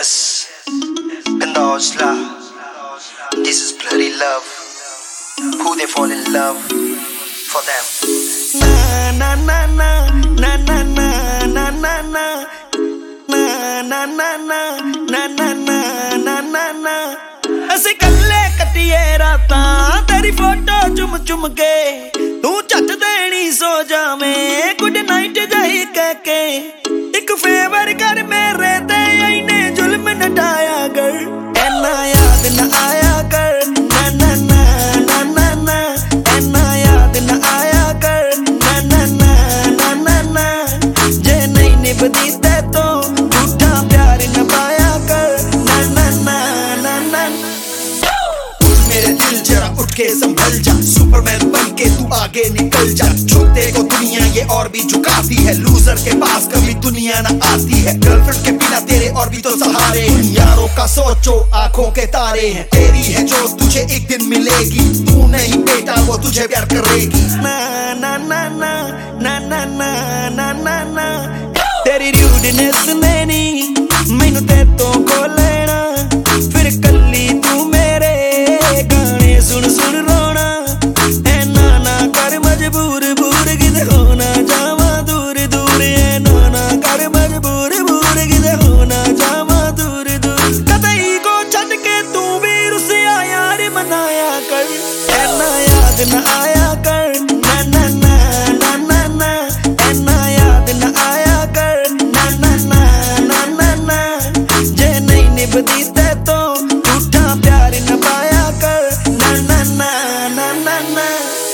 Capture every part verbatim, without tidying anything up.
Yes, Pendosla. This is bloody love. Who they fall in love for them. Na na na na na na na na na na na na na na na na na na ਅਸੀਂ ਕੱਲੇ ਕੱਟੀਏ ਰਾਤਾਂ ਤੇਰੀ photo ਚੁੰਮ ਚੁੰਮ ਕੇ ਤੂੰ ਝੱਟ ਦੇਣੀ ਸੋ ਜਾਵੇਂ ਗੁੱਡ ਨਾਈਟ ਜਾਈ ਕਹਿ ਕੇ ਇੱਕ ਫੇਵਰ ਕਰ ਮੇਰੇ ਤੇ ਇਹਨੇ ਜ਼ੁਲਮ ਨਾ ਢਾਇਆ ਕਰ ਐਨਾ ਯਾਦ ਨਾ ਆਇਆ ਕਰ ਨਾ ਨਾ ਨਾ ਨਾ ਨਾ ਨਾ ਐਨਾ ਯਾਦ ਨਾ ਆਇਆ ਕਰ ਨਾ ਨਾ ਨਾ ਨਾ ਨਾ ਜੇ ਨਹੀਂ ਨਿਭਦੀ ਤੇ ਤੋਂ ਝੂਠਾ ਪਿਆਰ ਨਾ ਪਾਇਆ ਕਰ ਨਾ ਨਾ ਨਾ ਨਾ ਨਾ मेरे दिल जरा उठ के संभल जा सुपरमैन बन के तू आगे निकल जा झुकते को दुनिया ये और भी झुकाती है लूजर के पास कभी दुनिया ना आती है गर्लफ्रेंड के बिना तेरे और भी तो सहारे हैं यारों का सोचो आंखों के तारे हैं तेरी है जो तुझे एक दिन मिलेगी तू नहीं बेटा वो तुझे प्यार करेगी ना ना ना ना ना ना ना ना ना ना तेरी रूडनेस ने नहीं मैनू ते तो खो लेना फिर कल्ली तू मेरे गाने सुन सुन रोना ऐना ना कर मजबूर बूर किते होना जावा दूर दूर ऐना ना कर मजबूर बूर किते होना जावा दूर दूर कतई को छड़ के तू भी रुसिया यार मनाया कर ऐना याद ना आया कर ना ना ना ना ना ना ऐना याद ना आया कर ना ना ना ना ना ना जे नहीं निभदी ते तो झूठा प्यार न पाया कर ना ना ना ना ना ना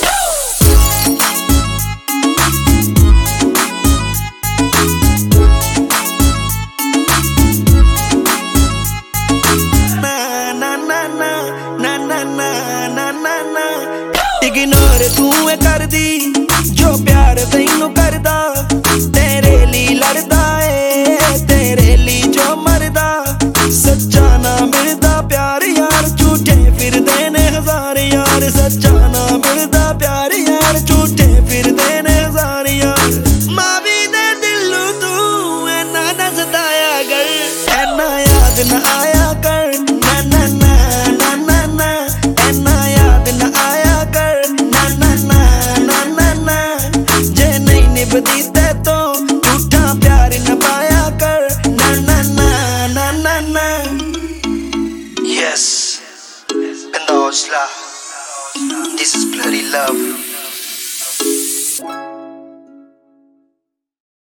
इग्नोर तू कर दी जो प्यार तैनू करदा तेरे लिए लड़दा है तेरे लिए जो मरदा सच्चा ना मिलदा प्यार यार झूठे फिर देने हजार यार सच्चा ना मिलदा प्यार यार झूठे फिर देने हजार यार मावी दे दिलू तू ऐना ना सताया कर ऐना याद ना आया कर ना ना ना ना ना ना ऐना याद ना आया कर ना ना ना ना ना ना जे नहीं निभदी ते तो झूठा प्यार न पाया कर ना ना ना ना ना ना Yes, Pendosla. This is bloody love.